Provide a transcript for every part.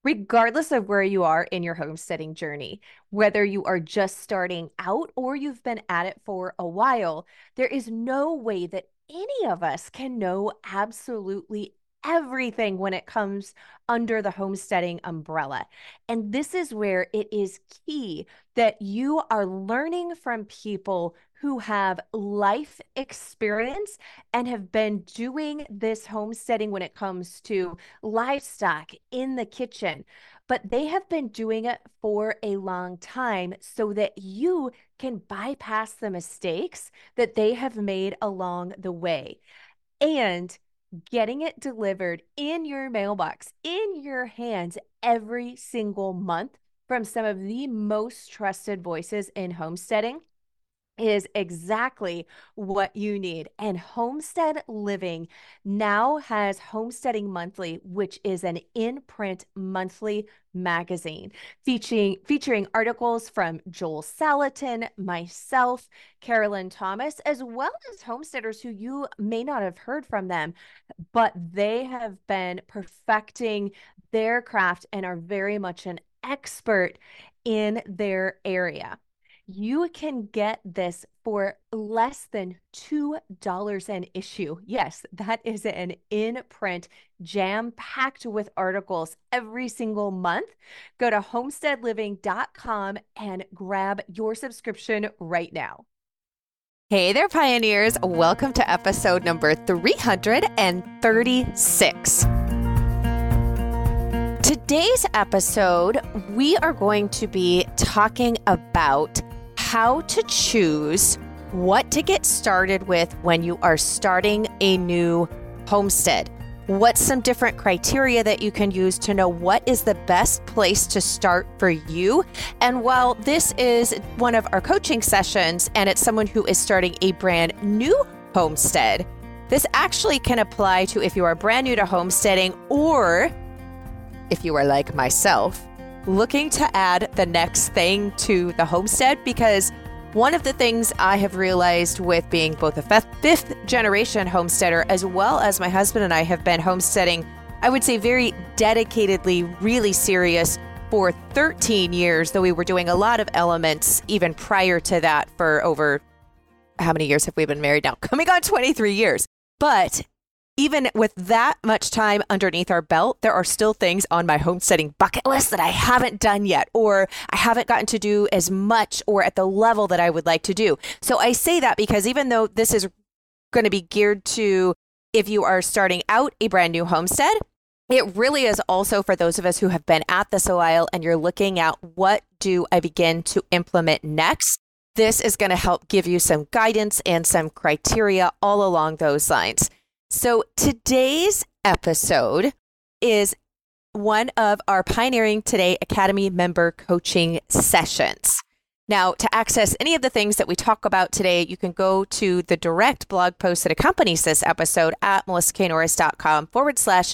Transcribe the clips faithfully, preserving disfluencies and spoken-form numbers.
Regardless of where you are in your homesteading journey, whether you are just starting out or you've been at it for a while, there is no way that any of us can know absolutely everything when it comes under the homesteading umbrella. And this is where it is key that you are learning from people who have life experience and have been doing this homesteading when it comes to livestock in the kitchen, but they have been doing it for a long time so that you can bypass the mistakes that they have made along the way. And getting it delivered in your mailbox, in your hands every single month from some of the most trusted voices in homesteading is exactly what you need. And Homestead Living now has Homesteading Monthly, which is an in-print monthly magazine featuring featuring articles from Joel Salatin, myself, Carolyn Thomas, as well as homesteaders who you may not have heard from them, but they have been perfecting their craft and are very much an expert in their area. You can get this for less than two dollars an issue. Yes, that is an in print, jam packed with articles every single month. Go to homestead living dot com and grab your subscription right now. Hey there, pioneers. Welcome to episode number three hundred thirty-six. Today's episode, we are going to be talking about how to choose what to get started with when you are starting a new homestead. What's some different criteria that you can use to know what is the best place to start for you? And while this is one of our coaching sessions and it's someone who is starting a brand new homestead, this actually can apply to if you are brand new to homesteading or if you are like myself, looking to add the next thing to the homestead, because one of the things I have realized with being both a fifth generation homesteader as well as my husband and I have been homesteading, I would say very dedicatedly, really serious for thirteen years, though we were doing a lot of elements even prior to that for over, how many years have we been married now? Coming on twenty-three years. But even with that much time underneath our belt, there are still things on my homesteading bucket list that I haven't done yet, or I haven't gotten to do as much or at the level that I would like to do. So I say that because even though this is going to be geared to if you are starting out a brand new homestead, it really is also for those of us who have been at this a while and you're looking at what do I begin to implement next. This is going to help give you some guidance and some criteria all along those lines. So today's episode is one of our Pioneering Today Academy member coaching sessions. Now, to access any of the things that we talk about today, you can go to the direct blog post that accompanies this episode at melissaknorris.com forward slash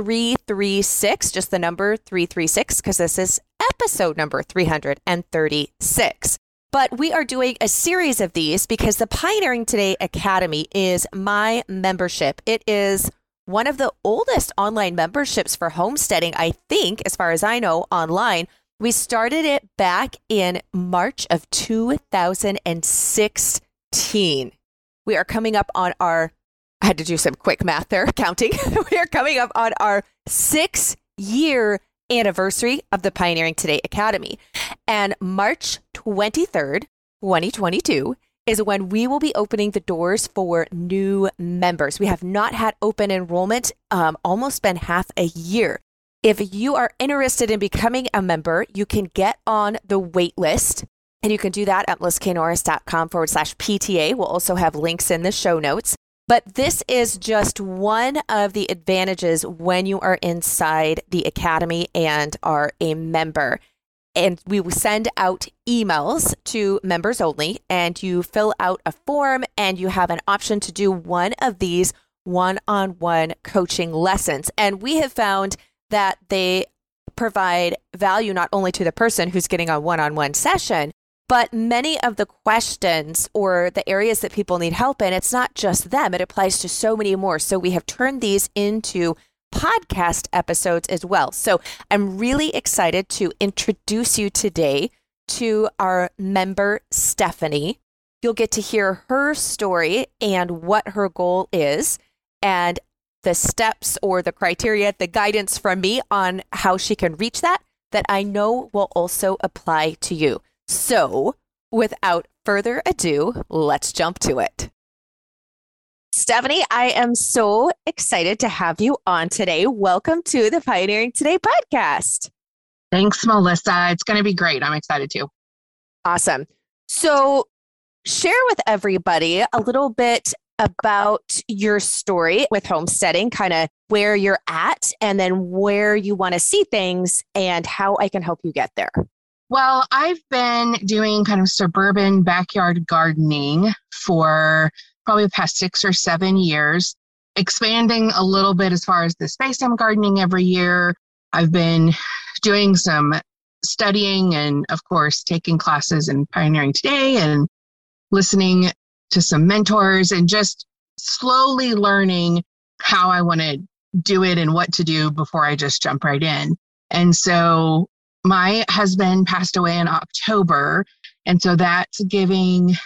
336, just the number three three six, because this is episode number three hundred thirty-six. But we are doing a series of these because the Pioneering Today Academy is my membership. It is one of the oldest online memberships for homesteading, I think, as far as I know, online. We started it back in March of two thousand sixteen. We are coming up on our, I had to do some quick math there, counting. We are coming up on our six-year anniversary of the Pioneering Today Academy. And March twenty-third, twenty twenty-two is when we will be opening the doors for new members. We have not had open enrollment, um, almost been half a year. If you are interested in becoming a member, you can get on the wait list, and you can do that at melissaknorris.com forward slash PTA. We'll also have links in the show notes. But this is just one of the advantages when you are inside the Academy and are a member. And we will send out emails to members only, and you fill out a form and you have an option to do one of these one-on-one coaching lessons. And we have found that they provide value not only to the person who's getting a one-on-one session, but many of the questions or the areas that people need help in, it's not just them. It applies to so many more. So we have turned these into podcast episodes as well. So I'm really excited to introduce you today to our member, Stephanie. You'll get to hear her story and what her goal is and the steps or the criteria, the guidance from me on how she can reach that, that I know will also apply to you. So without further ado, let's jump to it. Stephanie, I am so excited to have you on today. Welcome to the Pioneering Today podcast. Thanks, Melissa. It's going to be great. I'm excited too. Awesome. So share with everybody a little bit about your story with homesteading, kind of where you're at, and then where you want to see things and how I can help you get there. Well, I've been doing kind of suburban backyard gardening for probably the past six or seven years, expanding a little bit as far as the space I'm gardening every year. I've been doing some studying and, of course, taking classes in Pioneering Today and listening to some mentors and just slowly learning how I want to do it and what to do before I just jump right in. And so my husband passed away in October. And so that's giving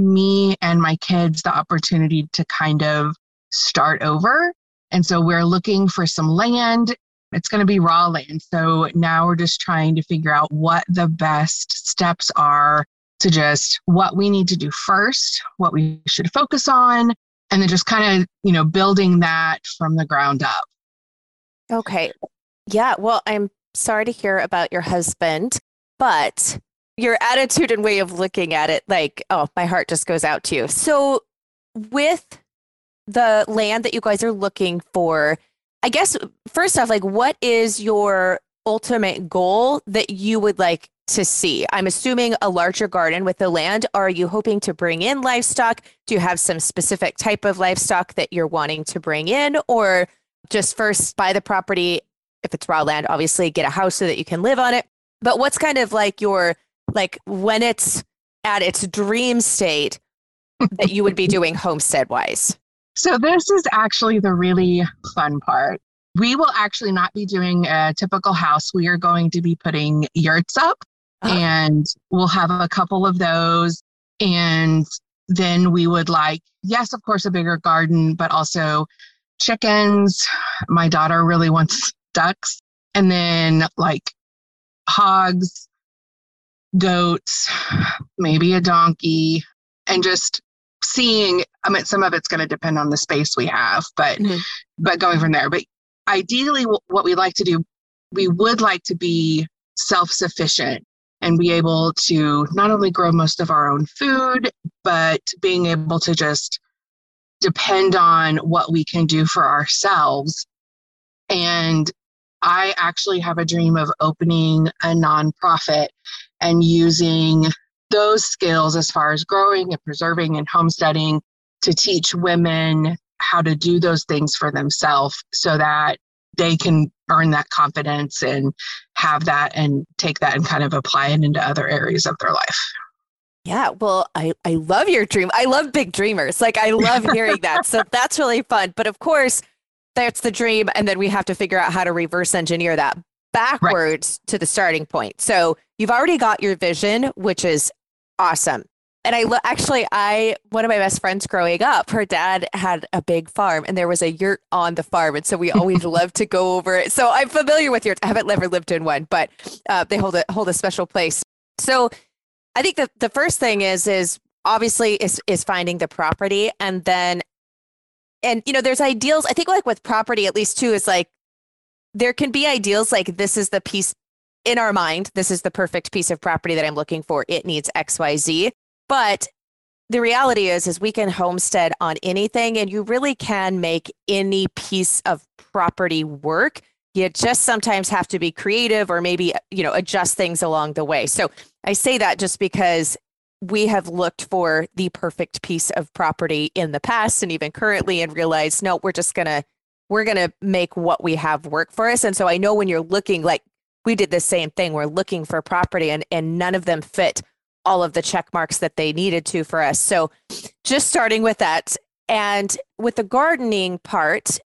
me and my kids the opportunity to kind of start over. And so we're looking for some land. It's going to be raw land. So now we're just trying to figure out what the best steps are to just what we need to do first, what we should focus on, and then just kind of, you know, building that from the ground up. Okay. Yeah. Well, I'm sorry to hear about your husband, but your attitude and way of looking at it, like, oh, my heart just goes out to you. So with the land that you guys are looking for, I guess, first off, like, what is your ultimate goal that you would like to see? I'm assuming a larger garden with the land. Are you hoping to bring in livestock? Do you have some specific type of livestock that you're wanting to bring in, or just first buy the property? If it's raw land, obviously get a house so that you can live on it. But what's kind of like your, like when it's at its dream state that you would be doing homestead wise? So this is actually the really fun part. We will actually not be doing a typical house. We are going to be putting yurts up. Uh-huh. And we'll have a couple of those. And then we would like, yes, of course, a bigger garden, but also chickens. My daughter really wants ducks. And then like hogs, goats, maybe a donkey, and just seeing, I mean, some of it's going to depend on the space we have, but, mm-hmm. but going from there. But ideally, what we like to do, we would like to be self-sufficient and be able to not only grow most of our own food, but being able to just depend on what we can do for ourselves. And I actually have a dream of opening a nonprofit and using those skills as far as growing and preserving and homesteading to teach women how to do those things for themselves so that they can earn that confidence and have that and take that and kind of apply it into other areas of their life. Yeah, well, I, I love your dream. I love big dreamers. Like, I love hearing that. So that's really fun. But of course, that's the dream. And then we have to figure out how to reverse engineer that backwards right. to the starting point. So you've already got your vision, which is awesome. And I lo- actually, I, one of my best friends growing up, her dad had a big farm and there was a yurt on the farm. And so we always loved to go over it. So I'm familiar with yurts. I haven't ever lived in one, but uh, they hold a, hold a special place. So I think that the first thing is, is obviously is, is finding the property. And then, and you know, there's ideals. I think like with property, at least too, is like, there can be ideals like this is the piece in our mind. This is the perfect piece of property that I'm looking for. It needs X, Y, Z. But the reality is, is we can homestead on anything and you really can make any piece of property work. You just sometimes have to be creative or maybe, you know, adjust things along the way. So I say that just because we have looked for the perfect piece of property in the past and even currently and realized, no, we're just going to, we're going to make what we have work for us. And so I know when you're looking, like we did the same thing, we're looking for property and, and none of them fit all of the check marks that they needed to for us. So just starting with that. And with the gardening part,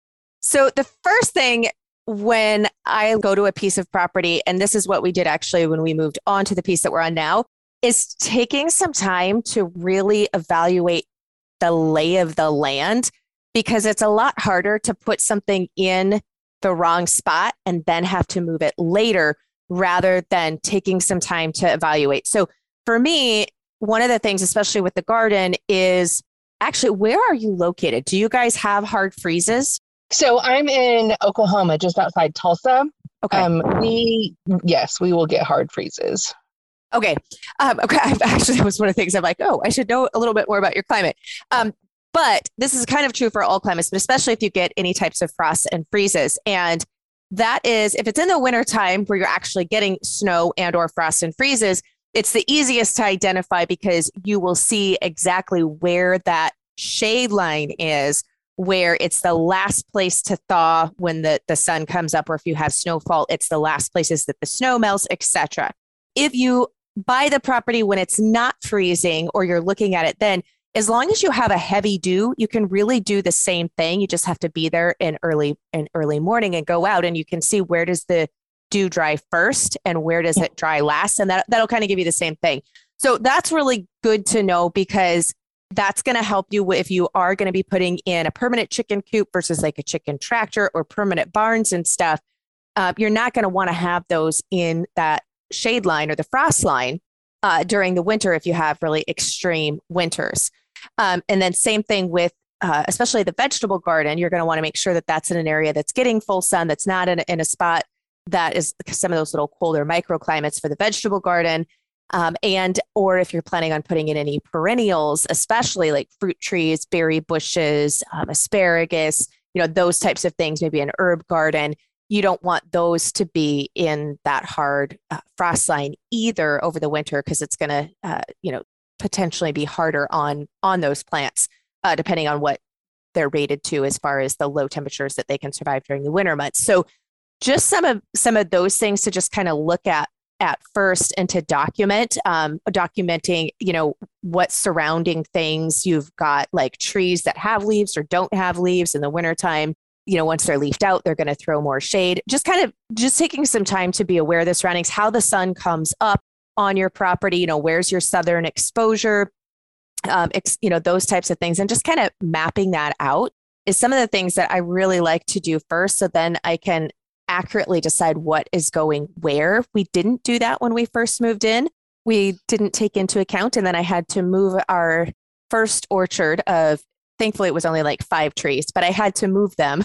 So the first thing when I go to a piece of property, and this is what we did actually when we moved on to the piece that we're on now, is taking some time to really evaluate the lay of the land, because it's a lot harder to put something in the wrong spot and then have to move it later rather than taking some time to evaluate. So for me, one of the things, especially with the garden, is actually, where are you located? Do you guys have hard freezes? So I'm in Oklahoma, just outside Tulsa. Okay. Um, we, yes, we will get hard freezes. Okay. Um, okay. I've actually, that was one of the things I'm like, oh, I should know a little bit more about your climate. Um, but this is kind of true for all climates, but especially if you get any types of frosts and freezes. And that is, if it's in the wintertime where you're actually getting snow and or frost and freezes, it's the easiest to identify because you will see exactly where that shade line is, where it's the last place to thaw when the, the sun comes up, or if you have snowfall, it's the last places that the snow melts, et cetera. If you buy the property when it's not freezing or you're looking at it then, as long as you have a heavy dew, you can really do the same thing. You just have to be there in early in early morning and go out, and you can see where does the dew dry first and where does it dry last. And that, that'll kind of give you the same thing. So that's really good to know, because that's going to help you if you are going to be putting in a permanent chicken coop versus like a chicken tractor or permanent barns and stuff. Uh, you're not going to want to have those in that shade line or the frost line uh, during the winter if you have really extreme winters. Um, and then same thing with uh, especially the vegetable garden. You're going to want to make sure that that's in an area that's getting full sun, that's not in, in a spot that is some of those little colder microclimates for the vegetable garden. Um, and or if you're planning on putting in any perennials, especially like fruit trees, berry bushes, um, asparagus, you know, those types of things, maybe an herb garden, you don't want those to be in that hard uh, frost line either over the winter, because it's going to, uh, you know, potentially be harder on on those plants, uh, depending on what they're rated to as far as the low temperatures that they can survive during the winter months. So just some of some of those things to just kind of look at at first and to document, um, documenting, you know, what surrounding things you've got, like trees that have leaves or don't have leaves in the wintertime. You know, once they're leafed out, they're going to throw more shade. Just kind of just taking some time to be aware of the surroundings, how the sun comes up on your property, you know, where's your southern exposure, um, ex, you know, those types of things. And just kind of mapping that out is some of the things that I really like to do first. So then I can accurately decide what is going where. We didn't do that when we first moved in. We didn't take into account. And then I had to move our first orchard of, thankfully it was only like five trees, but I had to move them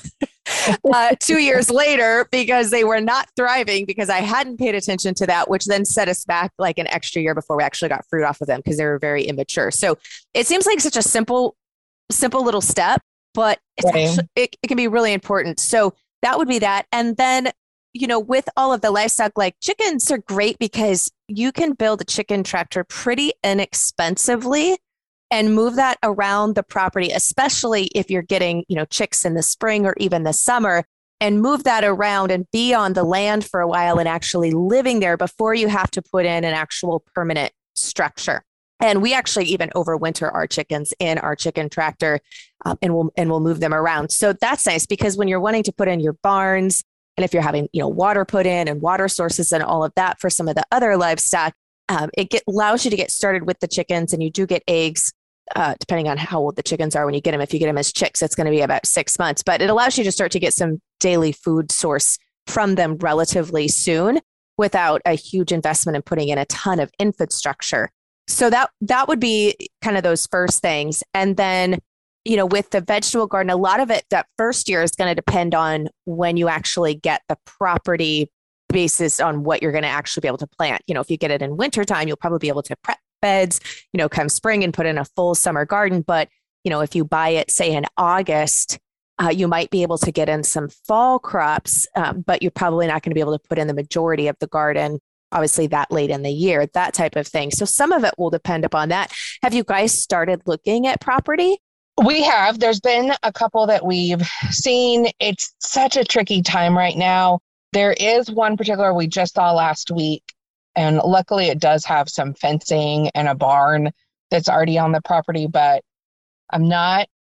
uh, two years later because they were not thriving because I hadn't paid attention to that, which then set us back like an extra year before we actually got fruit off of them because they were very immature. So it seems like such a simple, simple little step, but it's Right. actually, it, it can be really important. So that would be that. And then, you know, with all of the livestock, like chickens are great because you can build a chicken tractor pretty inexpensively and move that around the property, especially if you're getting, you know, chicks in the spring or even the summer, and move that around and be on the land for a while and actually living there before you have to put in an actual permanent structure. And we actually even overwinter our chickens in our chicken tractor, um, and we'll and we'll move them around. So that's nice because when you're wanting to put in your barns, and if you're having, you know, water put in and water sources and all of that for some of the other livestock, um, it get, allows you to get started with the chickens, and you do get eggs, uh, depending on how old the chickens are when you get them. If you get them as chicks, it's going to be about six months, but it allows you to start to get some daily food source from them relatively soon without a huge investment in putting in a ton of infrastructure. So that that would be kind of those first things. And then, you know, with the vegetable garden, a lot of it that first year is going to depend on when you actually get the property basis on what you're going to actually be able to plant. You know, if you get it in wintertime, you'll probably be able to prep beds, you know, come spring and put in a full summer garden. But, you know, if you buy it, say in August, uh, you might be able to get in some fall crops, um, but you're probably not going to be able to put in the majority of the garden obviously that late in the year, that type of thing. So some of it will depend upon that. Have you guys started looking at property? We have. There's been a couple that we've seen. It's such a tricky time right now. There is one particular we just saw last week, and luckily it does have some fencing and a barn that's already on the property, but I'm not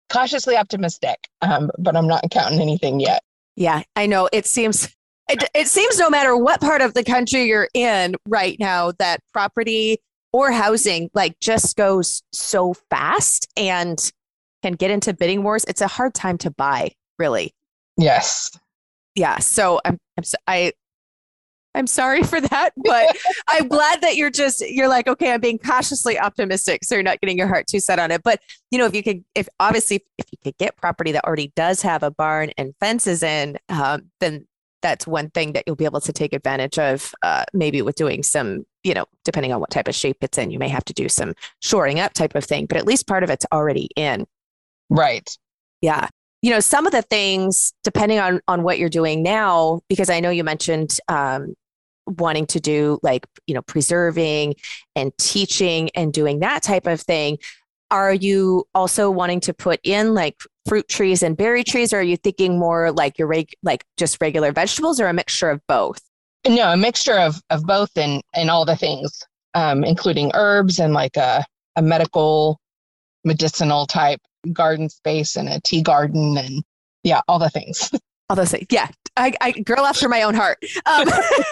cautiously optimistic, um, but I'm not counting anything yet. Yeah, I know. It seems it, it seems no matter what part of the country you're in right now, that property or housing like just goes so fast and can get into bidding wars. It's a hard time to buy, really. Yes. Yeah. So I'm, I'm so, I I'm sorry for that, but I'm glad that you're just, you're like, okay, I'm being cautiously optimistic. So you're not getting your heart too set on it. But, you know, if you could, if obviously, if you could get property that already does have a barn and fences in, um, then that's one thing that you'll be able to take advantage of, uh, maybe with doing some, you know, depending on what type of shape it's in, you may have to do some shoring up type of thing, but at least part of it's already in. Right. Yeah. You know, some of the things, depending on, on what you're doing now, because I know you mentioned, um, wanting to do like, you know, preserving and teaching and doing that type of thing. Are you also wanting to put in like fruit trees and berry trees? Or are you thinking more like your reg- like just regular vegetables, or a mixture of both? No, a mixture of, of both, and, and all the things, um, including herbs and like a, a medical medicinal type garden space and a tea garden, and yeah, all the things. All those things. Yeah. I, I girl after my own heart. Um,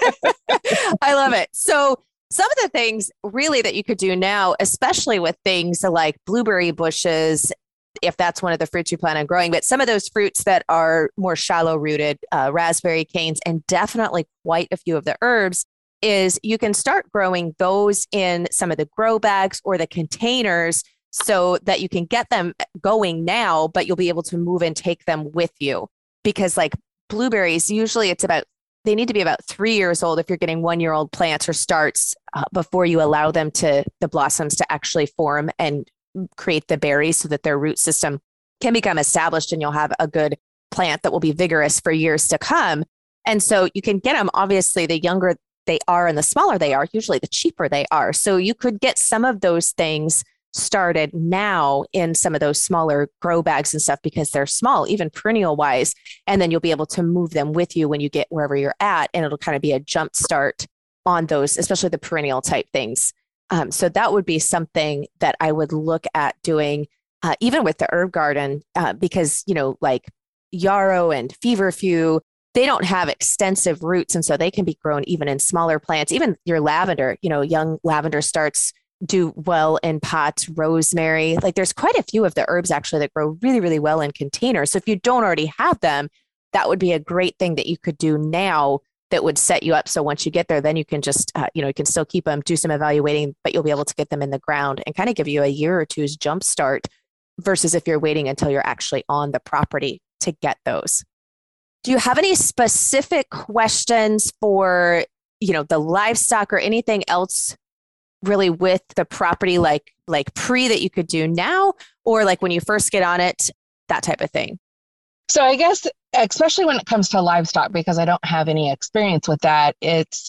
I love it. So some of the things really that you could do now, especially with things like blueberry bushes, if that's one of the fruits you plan on growing, but some of those fruits that are more shallow rooted, uh, raspberry canes, and definitely quite a few of the herbs, is you can start growing those in some of the grow bags or the containers so that you can get them going now, but you'll be able to move and take them with you. Because like blueberries, usually it's about, they need to be about three years old if you're getting one year old plants or starts uh, before you allow them to, the blossoms to actually form and create the berries so that their root system can become established and you'll have a good plant that will be vigorous for years to come. And so you can get them, obviously, the younger they are and the smaller they are, usually the cheaper they are. So you could get some of those things started now in some of those smaller grow bags and stuff because they're small, even perennial wise. And then you'll be able to move them with you when you get wherever you're at. And it'll kind of be a jump start on those, especially the perennial type things. Um, so that would be something that I would look at doing, uh, even with the herb garden, uh, because, you know, like yarrow and feverfew, they don't have extensive roots. And so they can be grown even in smaller plants. Even your lavender, you know, young lavender starts do well in pots, rosemary. Like there's quite a few of the herbs actually that grow really, really well in containers. So if you don't already have them, that would be a great thing that you could do now that would set you up. So once you get there, then you can just, uh, you know, you can still keep them, do some evaluating, but you'll be able to get them in the ground and kind of give you a year or two's jump start versus if you're waiting until you're actually on the property to get those. Do you have any specific questions for, you know, the livestock or anything else really with the property, like like pre that you could do now, or like when you first get on it, that type of thing? So I guess, especially when it comes to livestock, because I don't have any experience with that, it's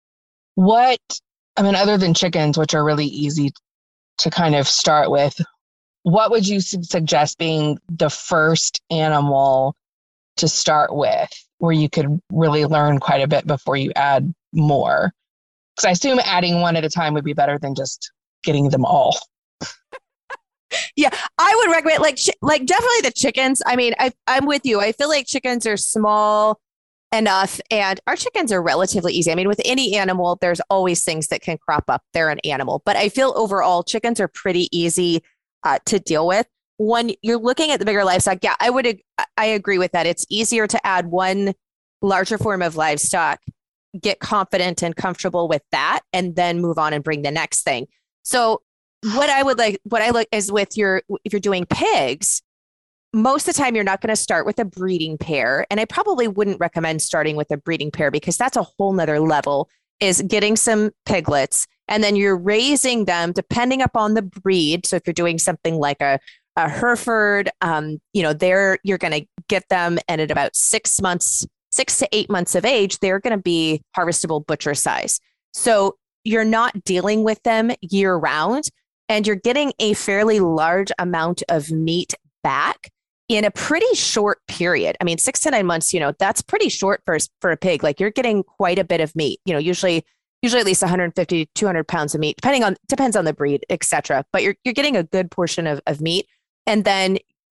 what, I mean, other than chickens, which are really easy to kind of start with, what would you su- suggest being the first animal to start with, where you could really learn quite a bit before you add more? Because I assume adding one at a time would be better than just getting them all. Yeah, I would recommend like like definitely the chickens. I mean, I, I'm with you. I feel like chickens are small enough, and our chickens are relatively easy. I mean, with any animal, there's always things that can crop up. They're an animal, but I feel overall chickens are pretty easy uh, to deal with. When you're looking at the bigger livestock, yeah, I would I agree with that. It's easier to add one larger form of livestock, get confident and comfortable with that, and then move on and bring the next thing. So what I would like, what I look is with your, if you're doing pigs, most of the time you're not going to start with a breeding pair. And I probably wouldn't recommend starting with a breeding pair because that's a whole nother level, is getting some piglets and then you're raising them depending upon the breed. So if you're doing something like a, a Hereford, um, you know, there you're going to get them, and at about six months, six to eight months of age, they're going to be harvestable butcher size. So you're not dealing with them year round, and you're getting a fairly large amount of meat back in a pretty short period. I mean, six to nine months, you know, that's pretty short for, for a pig. Like you're getting quite a bit of meat, you know, usually, usually at least one hundred fifty, two hundred pounds of meat, depending on, depends on the breed, et cetera. But you're, you're getting a good portion of, of meat. And then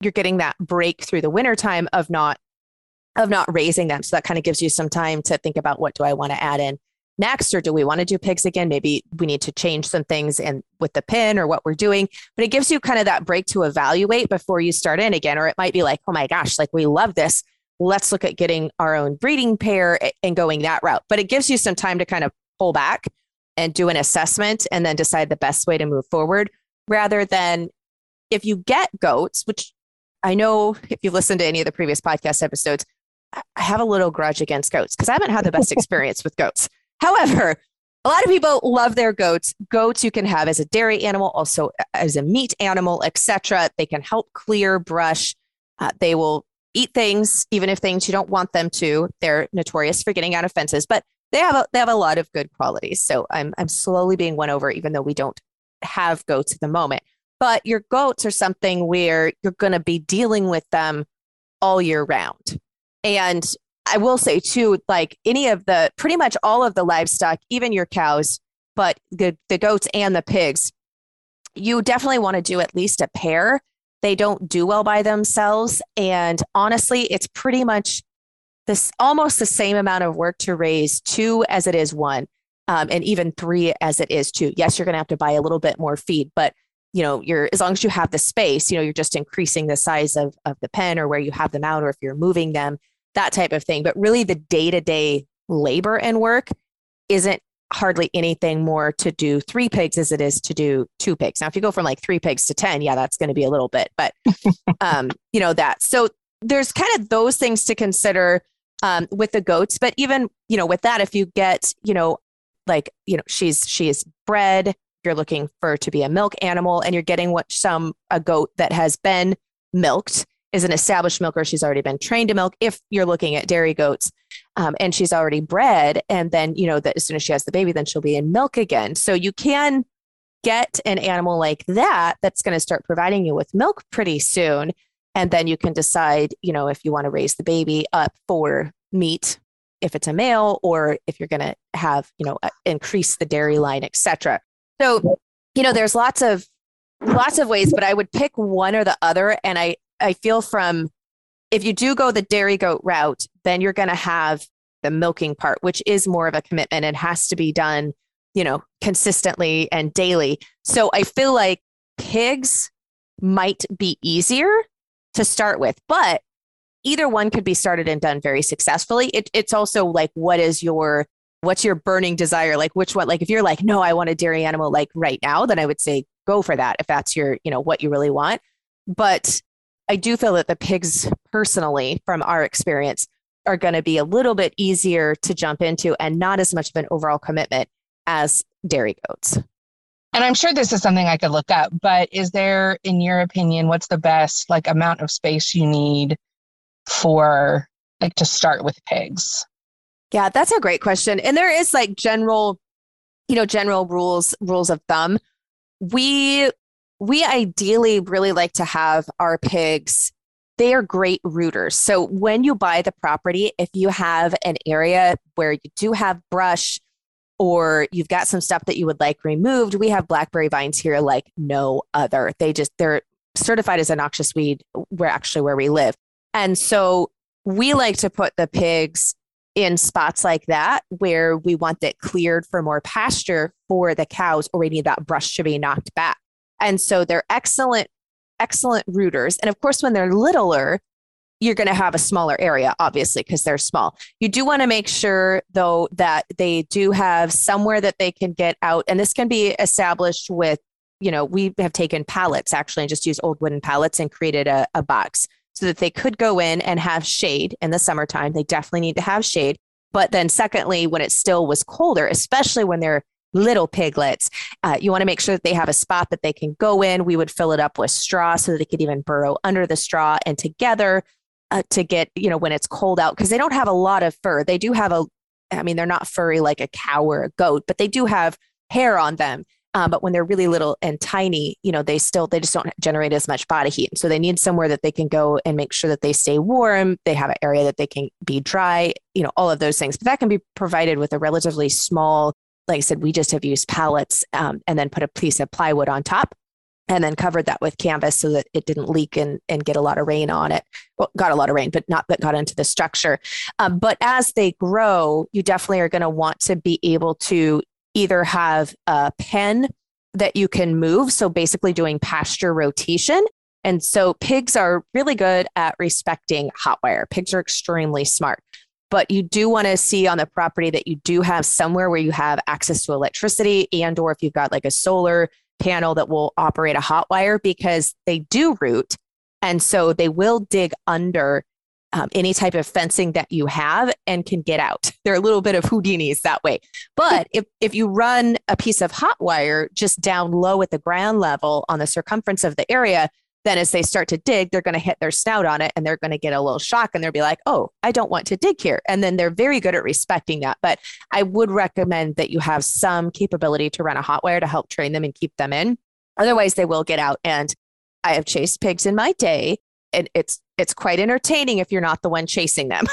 you're getting that break through the wintertime of not of not raising them. So that kind of gives you some time to think about, what do I want to add in next? Or do we want to do pigs again? Maybe we need to change some things in with the pen or what we're doing, but it gives you kind of that break to evaluate before you start in again. Or it might be like, oh my gosh, like we love this. Let's look at getting our own breeding pair and going that route. But it gives you some time to kind of pull back and do an assessment and then decide the best way to move forward, rather than if you get goats, which I know if you've listened to any of the previous podcast episodes, I have a little grudge against goats because I haven't had the best experience with goats. However, a lot of people love their goats. Goats you can have as a dairy animal, also as a meat animal, et cetera. They can help clear brush. Uh, they will eat things, even if things you don't want them to. They're notorious for getting out of fences, but they have a, they have a lot of good qualities. So I'm I'm slowly being won over, even though we don't have goats at the moment. But your goats are something where you're going to be dealing with them all year round. And I will say too, like any of the, pretty much all of the livestock, even your cows, but the, the goats and the pigs, you definitely want to do at least a pair. They don't do well by themselves. And honestly, it's pretty much this almost the same amount of work to raise two as it is one, um, and even three as it is two. Yes, you're going to have to buy a little bit more feed, but you know, you're, as long as you have the space, you know, you're just increasing the size of, of the pen or where you have them out, or if you're moving them, that type of thing. But really the day-to-day labor and work isn't hardly anything more to do three pigs as it is to do two pigs. Now, if you go from like three pigs to ten, yeah, that's going to be a little bit, but um, you know, that. So there's kind of those things to consider um, with the goats. But even, you know, with that, if you get, you know, like, you know, she's, she is bred, you're looking for to be a milk animal, and you're getting what some, a goat that has been milked, is an established milker. She's already been trained to milk. If you're looking at dairy goats, um, and she's already bred, and then, you know, that as soon as she has the baby, then she'll be in milk again. So you can get an animal like that, that's going to start providing you with milk pretty soon. And then you can decide, you know, if you want to raise the baby up for meat, if it's a male, or if you're going to have, you know, increase the dairy line, et cetera. So, you know, there's lots of, lots of ways, but I would pick one or the other. And I, I feel from, if you do go the dairy goat route, then you're going to have the milking part, which is more of a commitment and has to be done, you know, consistently and daily. So I feel like pigs might be easier to start with, but either one could be started and done very successfully. It, it's also like, what is your, what's your burning desire? Like which one, like if you're like, no, I want a dairy animal like right now, then I would say go for that if that's your, you know, what you really want. But I do feel that the pigs personally, from our experience, are going to be a little bit easier to jump into and not as much of an overall commitment as dairy goats. And I'm sure this is something I could look up, but is there, in your opinion, what's the best like amount of space you need for like to start with pigs? Yeah, that's a great question. And there is like general, you know, general rules, rules of thumb. We, we ideally really like to have our pigs, they are great rooters. So when you buy the property, if you have an area where you do have brush or you've got some stuff that you would like removed, we have blackberry vines here like no other. They just, they're certified as a noxious weed. We're actually where we live. And so we like to put the pigs in spots like that where we want it cleared for more pasture for the cows, or we need that brush to be knocked back. And so they're excellent, excellent rooters. And of course, when they're littler, you're going to have a smaller area, obviously, because they're small. You do want to make sure, though, that they do have somewhere that they can get out. And this can be established with, you know, we have taken pallets actually and just used old wooden pallets and created a, a box so that they could go in and have shade in the summertime. They definitely need to have shade. But then secondly, when it still was colder, especially when they're little piglets, uh, you want to make sure that they have a spot that they can go in. We would fill it up with straw so that they could even burrow under the straw and together uh, to get, you know, when it's cold out, because they don't have a lot of fur. They do have a, I mean, they're not furry like a cow or a goat, but they do have hair on them. Um, but when they're really little and tiny, you know, they still, they just don't generate as much body heat. So they need somewhere that they can go and make sure that they stay warm. They have an area that they can be dry, you know, all of those things. But that can be provided with a relatively small, like I said, we just have used pallets um, and then put a piece of plywood on top. and then covered that with canvas so that it didn't leak and, and get a lot of rain on it. Well, got a lot of rain, but not that got into the structure. Um, but as they grow, you definitely are going to want to be able to either have a pen that you can move. So basically doing pasture rotation. And so pigs are really good at respecting hot wire. Pigs are extremely smart. But you do want to see on the property that you do have somewhere where you have access to electricity, and or if you've got like a solar panel that will operate a hot wire, because they do root. And so they will dig under um, any type of fencing that you have and can get out. They're a little bit of Houdinis that way. But if, if you run a piece of hot wire just down low at the ground level on the circumference of the area, then as they start to dig, they're going to hit their snout on it and they're going to get a little shock and they'll be like, oh, I don't want to dig here. And then they're very good at respecting that. But I would recommend that you have some capability to run a hot wire to help train them and keep them in. Otherwise, they will get out. And I have chased pigs in my day, and it's it's quite entertaining if you're not the one chasing them.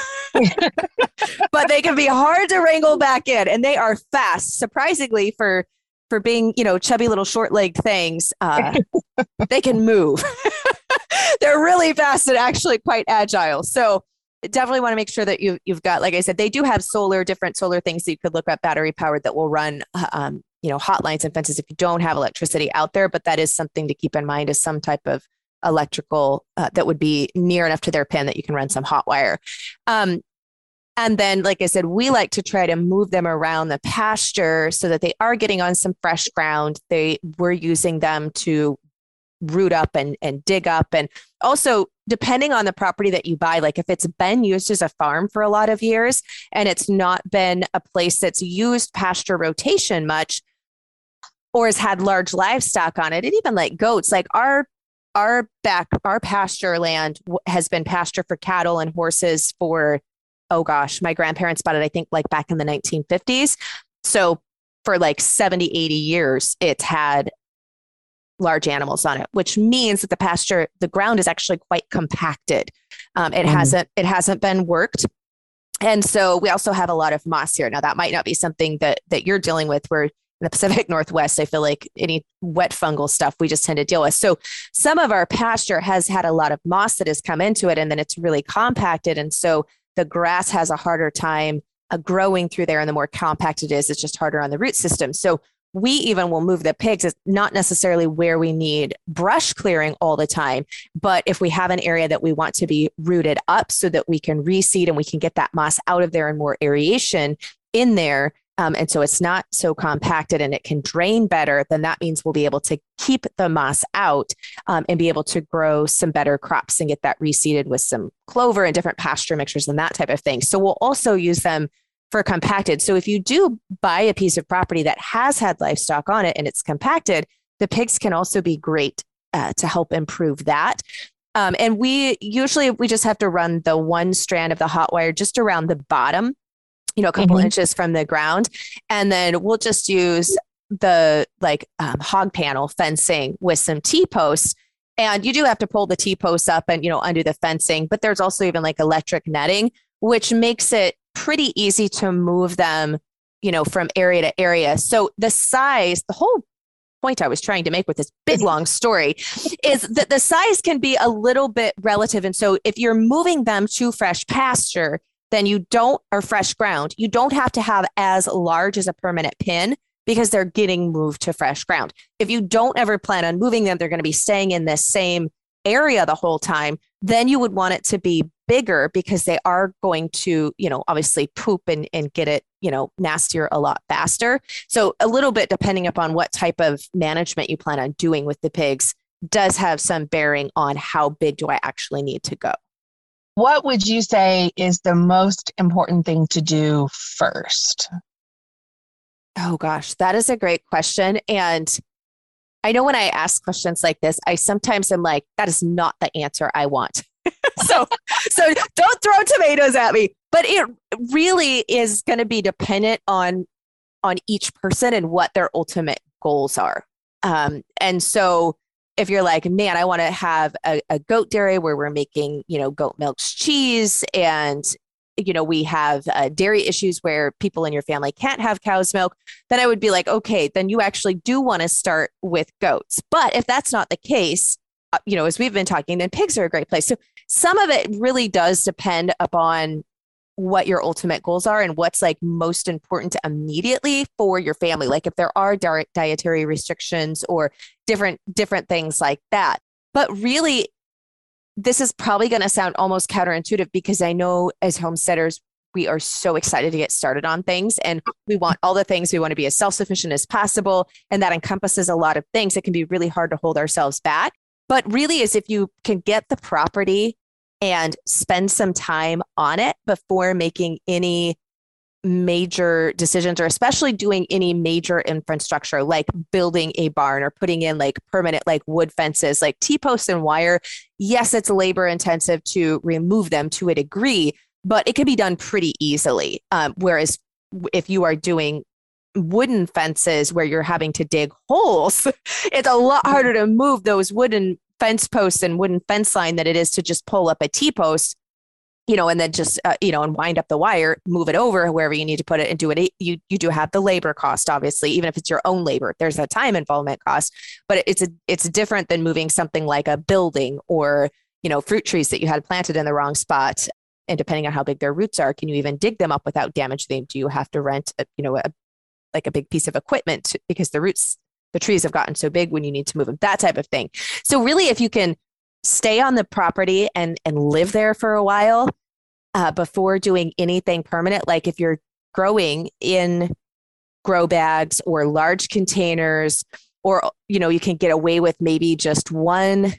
But they can be hard to wrangle back in, and they are fast, surprisingly, for for being, you know, chubby little short-legged things. Uh, they can move. They're really fast and actually quite agile. So definitely want to make sure that you, you've got, like I said, they do have solar, different solar things that you could look up, battery powered, that will run, um, you know, hot lines and fences if you don't have electricity out there. But that is something to keep in mind, is some type of electrical uh, that would be near enough to their pen that you can run some hot wire. Um, And then, like I said, we like to try to move them around the pasture so that they are getting on some fresh ground. They We're using them to root up and, and dig up. And also, depending on the property that you buy, like if it's been used as a farm for a lot of years and it's not been a place that's used pasture rotation much, or has had large livestock on it, and even like goats, like our our back, our pasture land has been pasture for cattle and horses for, oh gosh, my grandparents bought it, I think, like back in the nineteen fifties. So for like seventy, eighty years, it's had large animals on it, which means that the pasture, the ground is actually quite compacted. Um, it mm. hasn't, it hasn't been worked. And so we also have a lot of moss here. Now that might not be something that, that you're dealing with, where in the Pacific Northwest, I feel like any wet fungal stuff we just tend to deal with. So some of our pasture has had a lot of moss that has come into it, and then it's really compacted. And so the grass has a harder time uh, growing through there, and the more compact it is, it's just harder on the root system. So we even will move the pigs. It's not necessarily where we need brush clearing all the time, but if we have an area that we want to be rooted up so that we can reseed and we can get that moss out of there and more aeration in there, um, and so it's not so compacted and it can drain better, then that means we'll be able to keep the moss out um, and be able to grow some better crops and get that reseeded with some clover and different pasture mixtures and that type of thing. So we'll also use them for compacted. So if you do buy a piece of property that has had livestock on it and it's compacted, the pigs can also be great uh, to help improve that. Um, and we usually, we just have to run the one strand of the hot wire just around the bottom, you know, a couple mm-hmm. inches from the ground. And then we'll just use the like um, hog panel fencing with some T-posts. And you do have to pull the T-posts up and, you know, undo the fencing, but there's also even like electric netting, which makes it pretty easy to move them, you know, from area to area. So the size, the whole point I was trying to make with this big, long story is that the size can be a little bit relative. And so if you're moving them to fresh pasture, then you don't, or fresh ground, you don't have to have as large as a permanent pin because they're getting moved to fresh ground. If you don't ever plan on moving them, they're going to be staying in this same area the whole time, then you would want it to be bigger because they are going to, you know, obviously poop and, and get it, you know, nastier a lot faster. So a little bit depending upon what type of management you plan on doing with the pigs does have some bearing on how big do I actually need to go. What would you say is the most important thing to do first? Oh gosh, that is a great question. And I know when I ask questions like this, I sometimes am like, that is not the answer I want. so, so don't throw tomatoes at me, but it really is going to be dependent on, on each person and what their ultimate goals are. Um, and so if you're like, man, I want to have a, a goat dairy where we're making, you know, goat milk cheese and you know, we have uh, dairy issues where people in your family can't have cow's milk, then I would be like, okay, then you actually do want to start with goats. But if that's not the case, uh, you know, as we've been talking, then pigs are a great place. So some of it really does depend upon what your ultimate goals are and what's like most important immediately for your family. Like if there are di- dietary restrictions or different different things like that. But really, this is probably going to sound almost counterintuitive because I know as homesteaders, we are so excited to get started on things and we want all the things. We want to be as self-sufficient as possible. And that encompasses a lot of things. It can be really hard to hold ourselves back. But really is if you can get the property and spend some time on it before making any major decisions, or especially doing any major infrastructure like building a barn or putting in like permanent like wood fences, like T-posts and wire. Yes, it's labor intensive to remove them to a degree, but it can be done pretty easily. Um, whereas if you are doing wooden fences where you're having to dig holes, it's a lot harder to move those wooden fence posts and wooden fence line than it is to just pull up a T-post, you know, and then just, uh, you know, and wind up the wire, move it over wherever you need to put it and do it. You, you do have the labor cost, obviously, even if it's your own labor, there's a time involvement cost, but it's a, it's different than moving something like a building or, you know, fruit trees that you had planted in the wrong spot. And depending on how big their roots are, can you even dig them up without damaging them? Do you have to rent, a, you know, a, like a big piece of equipment because the roots, the trees have gotten so big when you need to move them, that type of thing. So really, if you can stay on the property and, and live there for a while uh, before doing anything permanent, like if you're growing in grow bags or large containers, or, you know, you can get away with maybe just one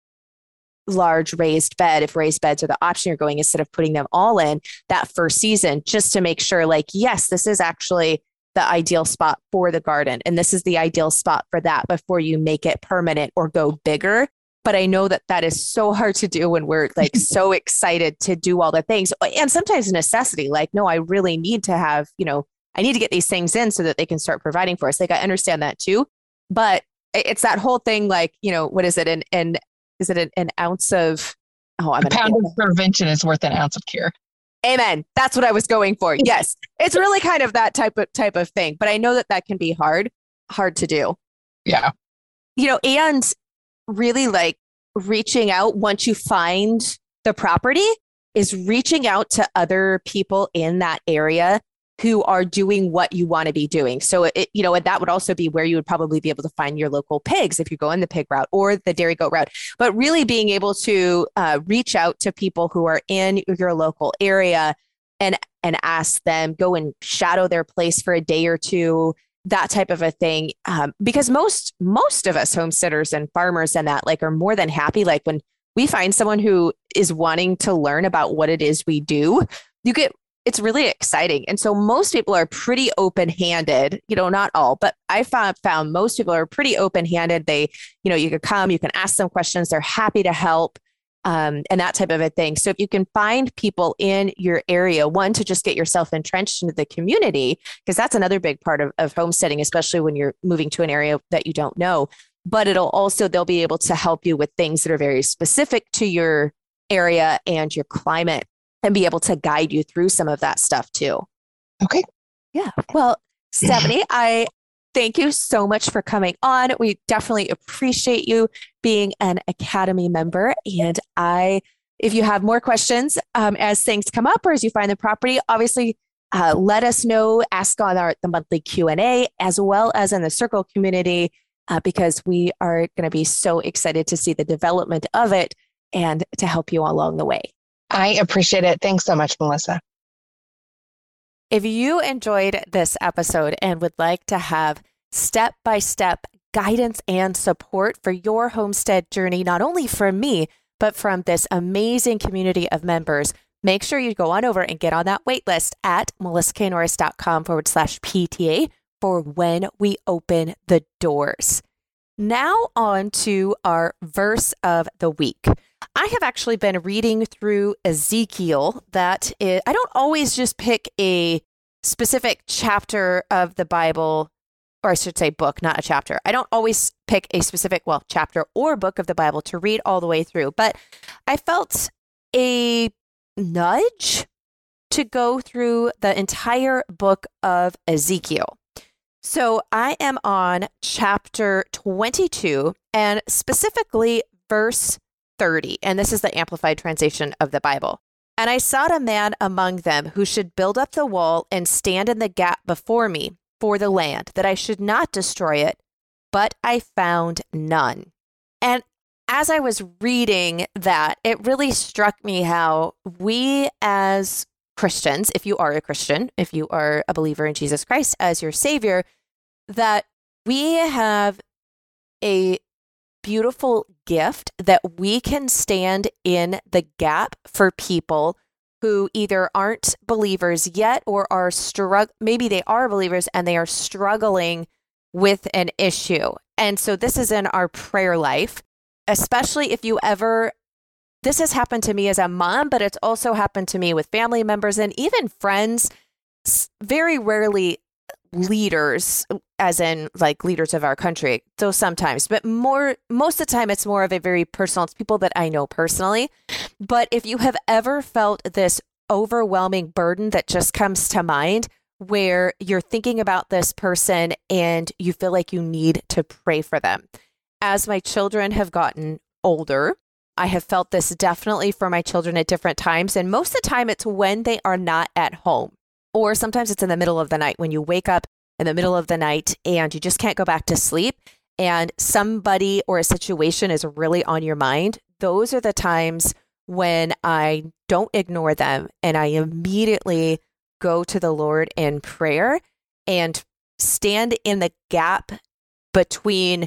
large raised bed, if raised beds are the option you're going, instead of putting them all in that first season, just to make sure like, yes, this is actually the ideal spot for the garden. And this is the ideal spot for that before you make it permanent or go bigger. But I know that that is so hard to do when we're like so excited to do all the things. And sometimes a necessity, like, no, I really need to have, you know, I need to get these things in so that they can start providing for us. Like, I understand that too. But it's that whole thing, like, you know, what is it? And, and is it an, an ounce of, oh, I'm a pound of prevention is worth an ounce of cure. Amen. That's what I was going for. Yes. It's really kind of that type of type of thing, but I know that that can be hard, hard to do. Yeah. You know, and really like reaching out once you find the property is reaching out to other people in that area who are doing what you want to be doing. So, it, you know, and that would also be where you would probably be able to find your local pigs if you go in the pig route or the dairy goat route. But really being able to uh, reach out to people who are in your local area and and ask them, go and shadow their place for a day or two, that type of a thing. Um, because most most of us homesteaders and farmers and that like are more than happy. Like when we find someone who is wanting to learn about what it is we do, you get it's really exciting. And so most people are pretty open-handed, you know, not all, but I found, found most people are pretty open-handed. They, you know, you could come, you can ask them questions. They're happy to help um, and that type of a thing. So if you can find people in your area, one, to just get yourself entrenched into the community, because that's another big part of, of homesteading, especially when you're moving to an area that you don't know, but it'll also, they'll be able to help you with things that are very specific to your area and your climate, and be able to guide you through some of that stuff too. Okay. Yeah. Well, Stephanie, I thank you so much for coming on. We definitely appreciate you being an Academy member. And I, if you have more questions um, as things come up or as you find the property, obviously uh, let us know, ask on our the monthly Q and A, as well as in the Circle community, uh, because we are going to be so excited to see the development of it and to help you along the way. I appreciate it. Thanks so much, Melissa. If you enjoyed this episode and would like to have step-by-step guidance and support for your homestead journey, not only from me, but from this amazing community of members, make sure you go on over and get on that wait list at melissaknorris.com forward slash PTA for when we open the doors. Now on to our verse of the week. I have actually been reading through Ezekiel. That is, I don't always just pick a specific chapter of the Bible, or I should say book, not a chapter. I don't always pick a specific, well, chapter or book of the Bible to read all the way through, but I felt a nudge to go through the entire book of Ezekiel. So I am on chapter twenty-two and specifically verse thirty. And this is the Amplified translation of the Bible. And I sought a man among them who should build up the wall and stand in the gap before me for the land, that I should not destroy it, but I found none. And as I was reading that, it really struck me how we as Christians, if you are a Christian, if you are a believer in Jesus Christ as your Savior, that we have a beautiful gift that we can stand in the gap for people who either aren't believers yet or are strugg- maybe they are believers and they are struggling with an issue. And so this is in our prayer life, especially if you ever, this has happened to me as a mom, but it's also happened to me with family members and even friends, very rarely leaders, as in like leaders of our country. So sometimes, but more, most of the time it's more of a very personal, it's people that I know personally. But if you have ever felt this overwhelming burden that just comes to mind, where you're thinking about this person and you feel like you need to pray for them. As my children have gotten older, I have felt this definitely for my children at different times. And most of the time it's when they are not at home. Or sometimes it's in the middle of the night when you wake up in the middle of the night and you just can't go back to sleep and somebody or a situation is really on your mind. Those are the times when I don't ignore them and I immediately go to the Lord in prayer and stand in the gap between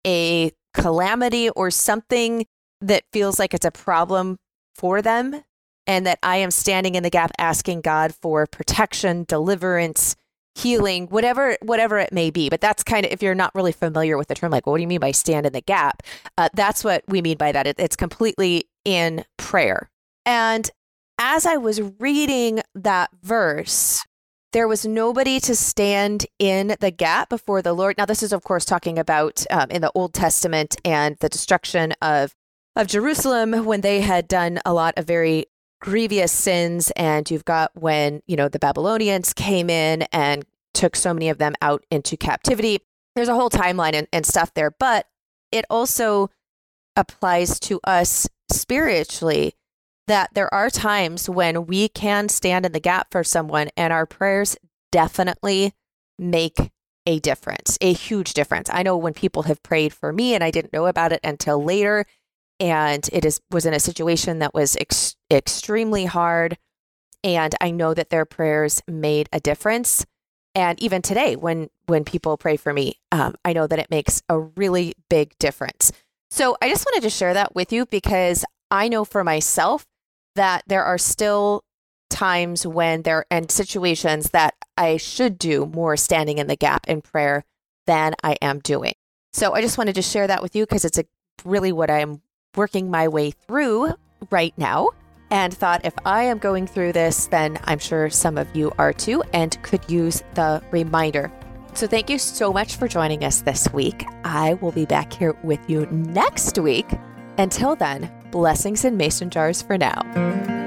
a calamity or something that feels like it's a problem for them, and that I am standing in the gap asking God for protection, deliverance, healing, whatever whatever it may be. But that's kind of, if you're not really familiar with the term, like, well, what do you mean by stand in the gap? Uh, that's what we mean by that. It, it's completely in prayer. And as I was reading that verse, there was nobody to stand in the gap before the Lord. Now, this is, of course, talking about um, in the Old Testament and the destruction of, of Jerusalem when they had done a lot of very grievous sins. And you've got when, you know, the Babylonians came in and took so many of them out into captivity. There's a whole timeline and, and stuff there, but it also applies to us spiritually, that there are times when we can stand in the gap for someone and our prayers definitely make a difference, a huge difference. I know when people have prayed for me and I didn't know about it until later, and it is was in a situation that was ex- extremely hard, and I know that their prayers made a difference. And even today, when when people pray for me, um, I know that it makes a really big difference. So I just wanted to share that with you because I know for myself that there are still times when there and situations that I should do more standing in the gap in prayer than I am doing. So I just wanted to share that with you because it's a, really what I'm working my way through right now, and thought if I am going through this, then I'm sure some of you are too and could use the reminder. So thank you so much for joining us this week. I will be back here with you next week. Until then, blessings in mason jars for now.